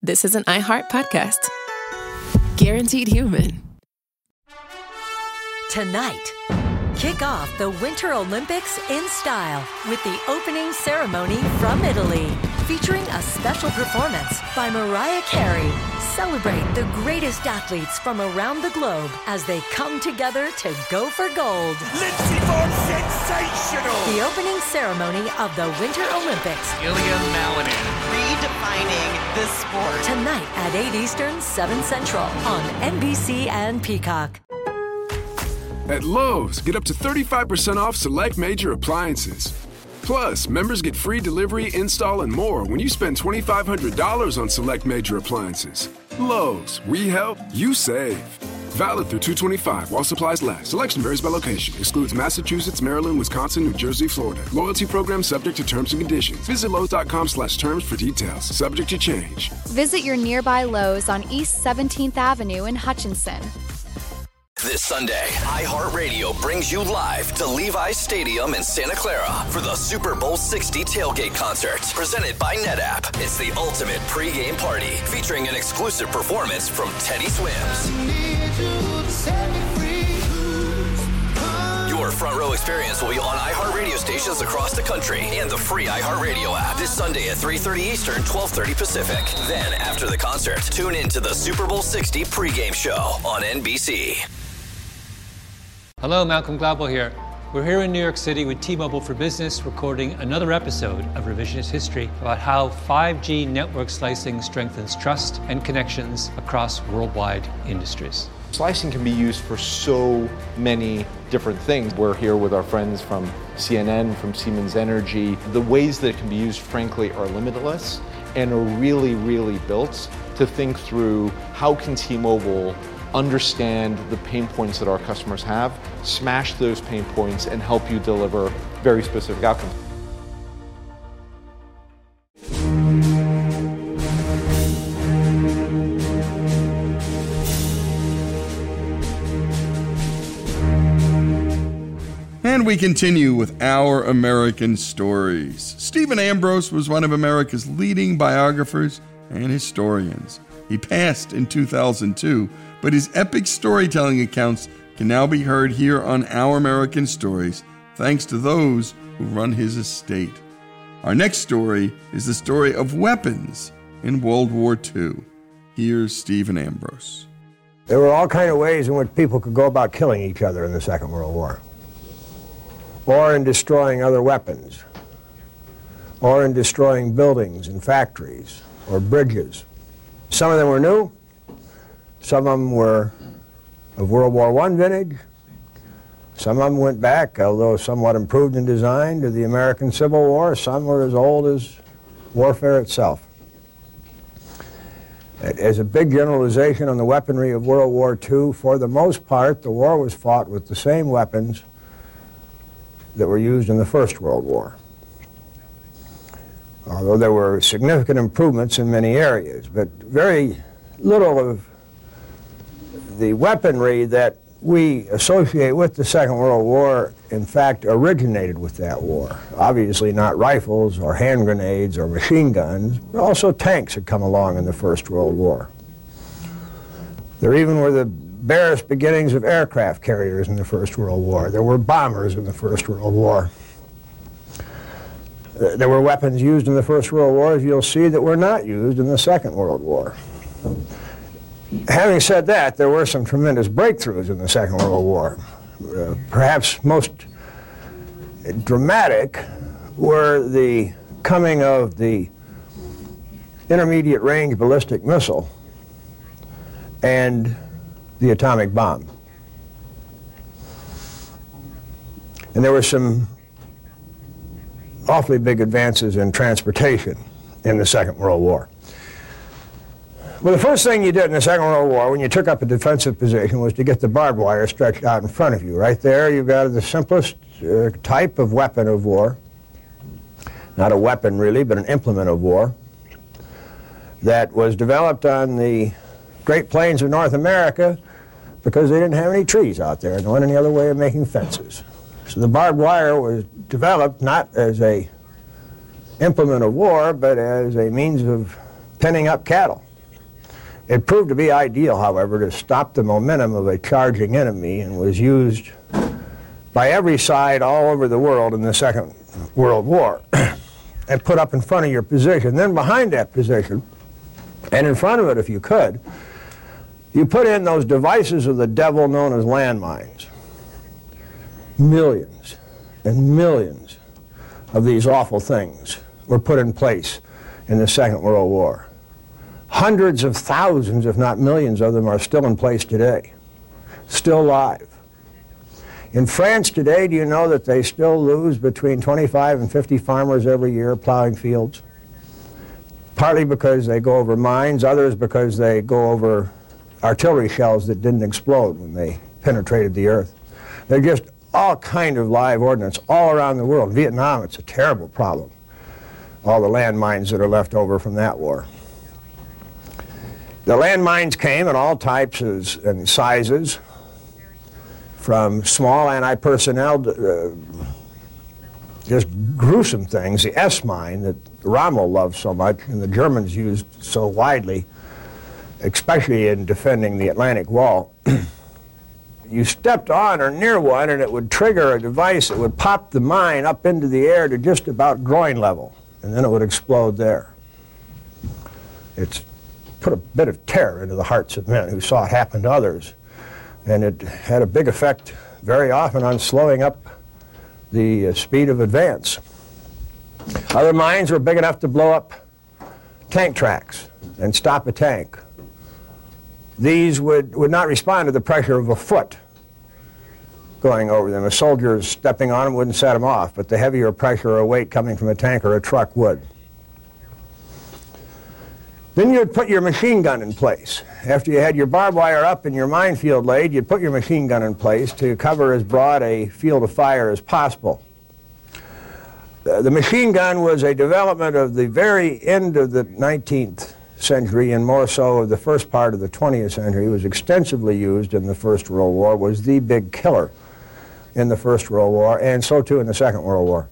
this is an iHeart podcast. Guaranteed human. Tonight, kick off the Winter Olympics in style with the opening ceremony from Italy, featuring a special performance by Mariah Carey. Celebrate the greatest athletes from around the globe as they come together to go for gold. Lindsey Vonn, sensational! The opening ceremony of the Winter Olympics. Ilya Malinin, redefining the sport. Tonight at 8 Eastern, 7 Central on NBC and Peacock. At Lowe's, get up to 35% off select major appliances. Plus, members get free delivery, install, and more when you spend $2,500 on select major appliances. Lowe's, we help, you save. Valid through 2/25 while supplies last. Selection varies by location. Excludes Massachusetts, Maryland, Wisconsin, New Jersey, Florida. Loyalty program subject to terms and conditions. Visit Lowe's.com/terms for details. Subject to change. Visit your nearby Lowe's on East 17th Avenue in Hutchinson. This Sunday, iHeartRadio brings you live to Levi's Stadium in Santa Clara for the Super Bowl 60 tailgate concert, presented by NetApp. It's the ultimate pregame party, featuring an exclusive performance from Teddy Swims. Your front row experience will be on iHeartRadio stations across the country and the free iHeartRadio app this Sunday at 3:30 Eastern, 12:30 Pacific. Then, after the concert, tune in to the Super Bowl 60 pregame show on NBC. Hello, Malcolm Gladwell here. We're here in New York City with T-Mobile for Business, recording another episode of Revisionist History about how 5G network slicing strengthens trust and connections across worldwide industries. Slicing can be used for so many different things. We're here with our friends from CNN, from Siemens Energy. The ways that it can be used, frankly, are limitless and are really, really built to think through how can T-Mobile understand the pain points that our customers have, smash those pain points, and help you deliver very specific outcomes. And we continue with Our American Stories. Stephen Ambrose was one of America's leading biographers and historians. He passed in 2002, but his epic storytelling accounts can now be heard here on Our American Stories, thanks to those who run his estate. Our next story is the story of weapons in World War II. Here's Stephen Ambrose. There were all kinds of ways in which people could go about killing each other in the Second World War, or in destroying other weapons, or in destroying buildings and factories or bridges. Some of them were new. Some of them were of World War I vintage. Some of them went back, although somewhat improved in design, to the American Civil War. Some were as old as warfare itself. As a big generalization on the weaponry of World War II, for the most part, the war was fought with the same weapons that were used in the First World War, although there were significant improvements in many areas, but very little of the weaponry that we associate with the Second World War, in fact, originated with that war. Obviously not rifles or hand grenades or machine guns, but also tanks had come along in the First World War. There even were the barest beginnings of aircraft carriers in the First World War. There were bombers in the First World War. There were weapons used in the First World War, as you'll see, that were not used in the Second World War. Having said that, there were some tremendous breakthroughs in the Second World War. Perhaps most dramatic were the coming of the intermediate range ballistic missile and the atomic bomb. And there were some awfully big advances in transportation in the Second World War. Well, the first thing you did in the Second World War when you took up a defensive position was to get the barbed wire stretched out in front of you. Right there, you've got the simplest type of weapon of war. Not a weapon, really, but an implement of war that was developed on the Great Plains of North America because they didn't have any trees out there and there wasn't any other way of making fences. So the barbed wire was developed not as a implement of war, but as a means of penning up cattle. It proved to be ideal, however, to stop the momentum of a charging enemy, and was used by every side all over the world in the Second World War, and put up in front of your position. Then behind that position, and in front of it if you could, you put in those devices of the devil known as landmines. Millions and millions of these awful things were put in place in the Second World War. Hundreds of thousands, if not millions of them, are still in place today, still live. In France today, do you know that they still lose between 25 and 50 farmers every year plowing fields? Partly because they go over mines, others because they go over artillery shells that didn't explode when they penetrated the earth. They're just all kind of live ordnance all around the world. In Vietnam, it's a terrible problem, all the landmines that are left over from that war. The landmines came in all types and sizes, from small anti-personnel, just gruesome things, the S-mine that Rommel loved so much and the Germans used so widely, especially in defending the Atlantic Wall. You stepped on or near one and it would trigger a device that would pop the mine up into the air to just about groin level, and then it would explode there. It's put a bit of terror into the hearts of men who saw it happen to others. And it had a big effect very often on slowing up the speed of advance. Other mines were big enough to blow up tank tracks and stop a tank. These would not respond to the pressure of a foot going over them. A soldier stepping on them wouldn't set them off, but the heavier pressure or weight coming from a tank or a truck would. Then you'd put your machine gun in place. After you had your barbed wire up and your minefield laid, you'd put your machine gun in place to cover as broad a field of fire as possible. The machine gun was a development of the very end of the 19th century and more so of the first part of the 20th century. It was extensively used in the First World War, was the big killer in the First World War, and so too in the Second World War.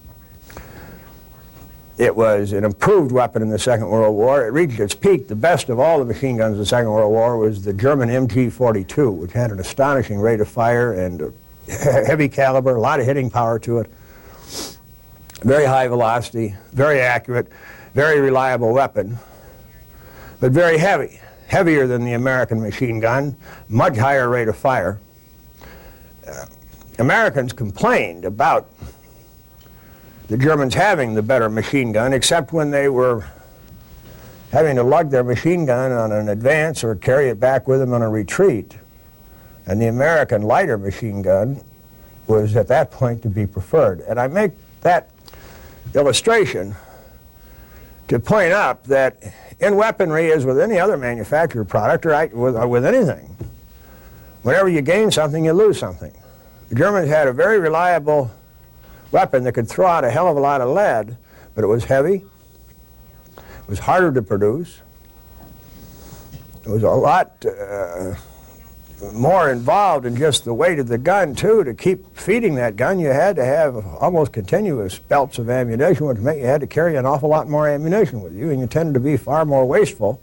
It was an improved weapon in the Second World War. It reached its peak. The best of all the machine guns in the Second World War was the German MG-42, which had an astonishing rate of fire and heavy caliber, a lot of hitting power to it. Very high velocity, very accurate, very reliable weapon, but very heavy, heavier than the American machine gun, much higher rate of fire. Americans complained about the Germans having the better machine gun, except when they were having to lug their machine gun on an advance or carry it back with them on a retreat. And the American lighter machine gun was at that point to be preferred. And I make that illustration to point out that in weaponry, as with any other manufactured product or with anything, whenever you gain something, you lose something. The Germans had a very reliable weapon that could throw out a hell of a lot of lead, but it was heavy, it was harder to produce, it was a lot more involved in just the weight of the gun, too. To keep feeding that gun, you had to have almost continuous belts of ammunition, which meant you had to carry an awful lot more ammunition with you, and you tended to be far more wasteful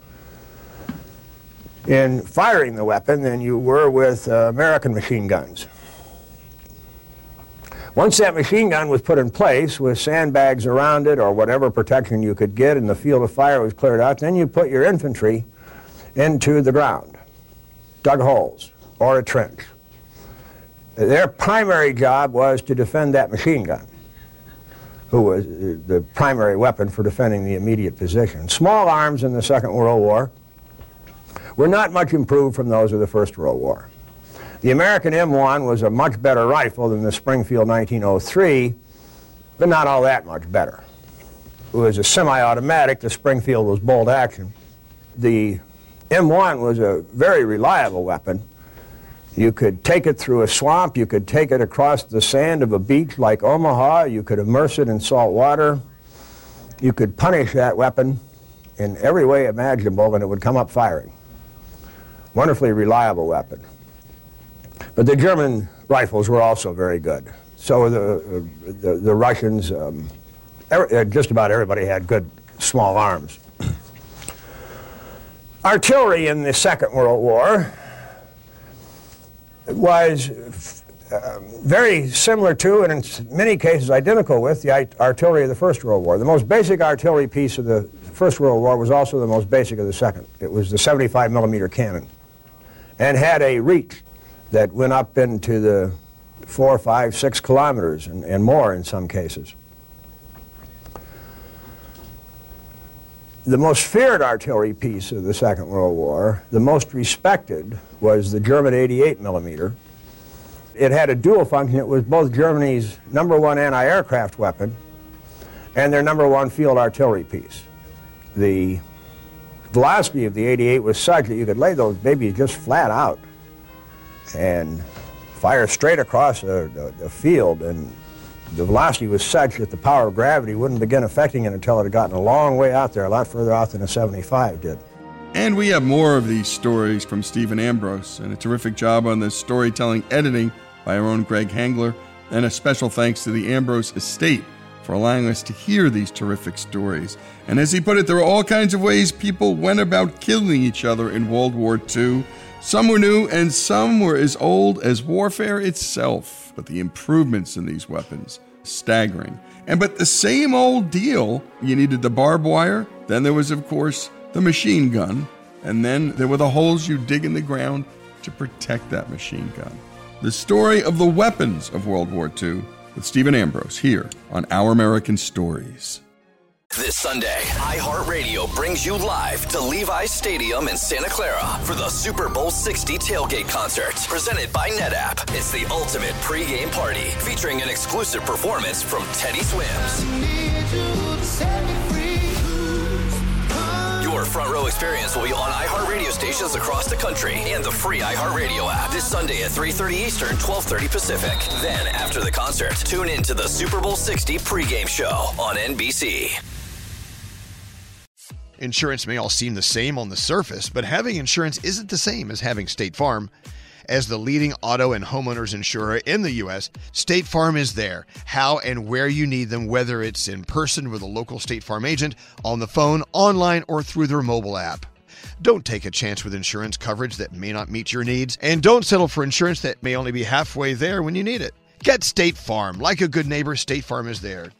in firing the weapon than you were with American machine guns. Once that machine gun was put in place with sandbags around it or whatever protection you could get and the field of fire was cleared out, then you put your infantry into the ground, dug holes or a trench. Their primary job was to defend that machine gun, who was the primary weapon for defending the immediate position. Small arms in the Second World War were not much improved from those of the First World War. The American M1 was a much better rifle than the Springfield 1903, but not all that much better. It was a semi-automatic. The Springfield was bolt action. The M1 was a very reliable weapon. You could take it through a swamp. You could take it across the sand of a beach like Omaha. You could immerse it in salt water. You could punish that weapon in every way imaginable, and it would come up firing. Wonderfully reliable weapon. But the German rifles were also very good. So were the Russians. Just about everybody had good small arms. Artillery in the Second World War was very similar to, and in many cases identical with, the artillery of the First World War. The most basic artillery piece of the First World War was also the most basic of the Second. It was the 75 millimeter cannon, and had a reach that went up into the 4, 5, 6 kilometers and more in some cases. The most feared artillery piece of the Second World War, the most respected, was the German 88 millimeter. It had a dual function. It was both Germany's #1 anti-aircraft weapon and their #1 field artillery piece. The velocity of the 88 was such that you could lay those babies just flat out and fire straight across a field, and the velocity was such that the power of gravity wouldn't begin affecting it until it had gotten a long way out there, a lot further out than a 75 did. And we have more of these stories from Stephen Ambrose, and a terrific job on the storytelling editing by our own Greg Hangler, and a special thanks to the Ambrose estate for allowing us to hear these terrific stories. And as he put it, there are all kinds of ways people went about killing each other in World War II. Some were new, and some were as old as warfare itself. But the improvements in these weapons, staggering. But the same old deal, you needed the barbed wire, then there was, of course, the machine gun, and then there were the holes you dig in the ground to protect that machine gun. The story of the weapons of World War II with Stephen Ambrose here on Our American Stories. This Sunday, iHeartRadio brings you live to Levi's Stadium in Santa Clara for the Super Bowl 60 tailgate concert, presented by NetApp. It's the ultimate pregame party, featuring an exclusive performance from Teddy Swims. Your front row experience will be on iHeartRadio stations across the country and the free iHeartRadio app this Sunday at 3:30 Eastern, 12:30 Pacific. Then, after the concert, tune in to the Super Bowl 60 pregame show on NBC. Insurance may all seem the same on the surface, but having insurance isn't the same as having State Farm. As the leading auto and homeowners insurer in the U.S., State Farm is there, how and where you need them, whether it's in person with a local State Farm agent, on the phone, online, or through their mobile app. Don't take a chance with insurance coverage that may not meet your needs, and don't settle for insurance that may only be halfway there when you need it. Get State Farm. Like a good neighbor, State Farm is there.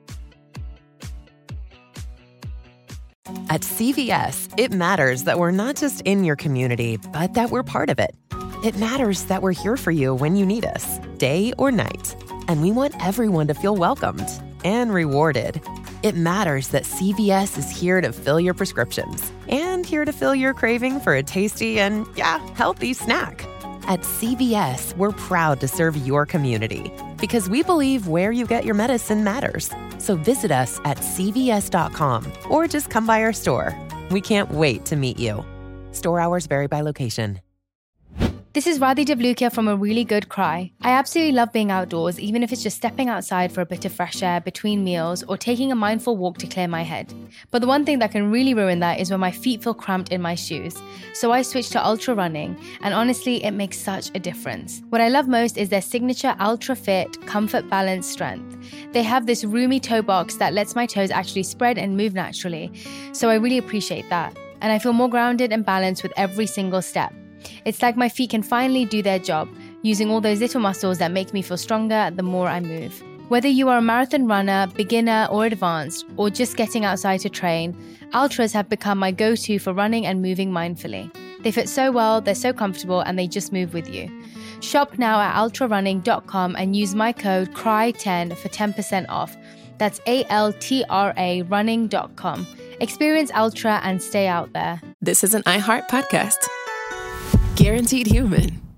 At CVS, it matters that we're not just in your community, but that we're part of it. It matters that we're here for you when you need us, day or night. And we want everyone to feel welcomed and rewarded. It matters that CVS is here to fill your prescriptions and here to fill your craving for a tasty and, healthy snack. At CVS, we're proud to serve your community because we believe where you get your medicine matters. So visit us at cvs.com or just come by our store. We can't wait to meet you. Store hours vary by location. This is Radhi Devlukia from A Really Good Cry. I absolutely love being outdoors, even if it's just stepping outside for a bit of fresh air between meals or taking a mindful walk to clear my head. But the one thing that can really ruin that is when my feet feel cramped in my shoes. So I switched to ultra running, and honestly, it makes such a difference. What I love most is their signature Ultra Fit Comfort Balance Strength. They have this roomy toe box that lets my toes actually spread and move naturally. So I really appreciate that. And I feel more grounded and balanced with every single step. It's like my feet can finally do their job, using all those little muscles that make me feel stronger the more I move. Whether you are a marathon runner, beginner or advanced, or just getting outside to train, Ultras have become my go-to for running and moving mindfully. They fit so well, they're so comfortable, and they just move with you. Shop now at ultrarunning.com and use my code CRY10 for 10% off. That's ALTRA running.com. Experience Ultra and stay out there. This is an iHeart podcast. Guaranteed Human.